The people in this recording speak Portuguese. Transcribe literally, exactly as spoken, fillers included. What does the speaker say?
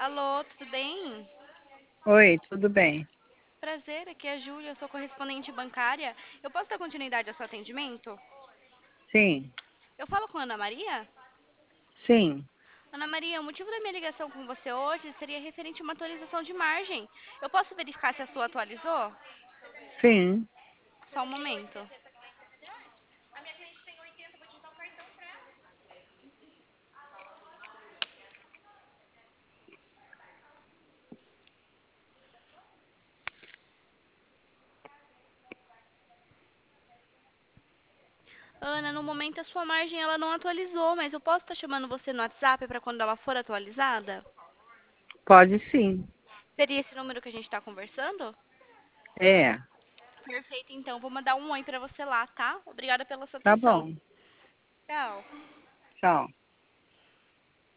Alô, tudo bem? Oi, tudo bem? Prazer, aqui é a Júlia, eu sou correspondente bancária. Eu posso dar continuidade ao seu atendimento? Sim, Eu falo com a Ana Maria? sim, Ana Maria, o motivo da minha ligação com você hoje seria referente a uma atualização de margem. Eu posso verificar se a sua atualizou? sim. Só um momento. Ana, no momento a sua margem ela não atualizou, mas eu posso estar chamando você no WhatsApp para quando ela for atualizada? Pode sim. Seria esse número que a gente está conversando? É, Perfeito, então. Vou mandar um oi para você lá, tá? Obrigada pela sua tá atenção. bom. Tchau. Tchau.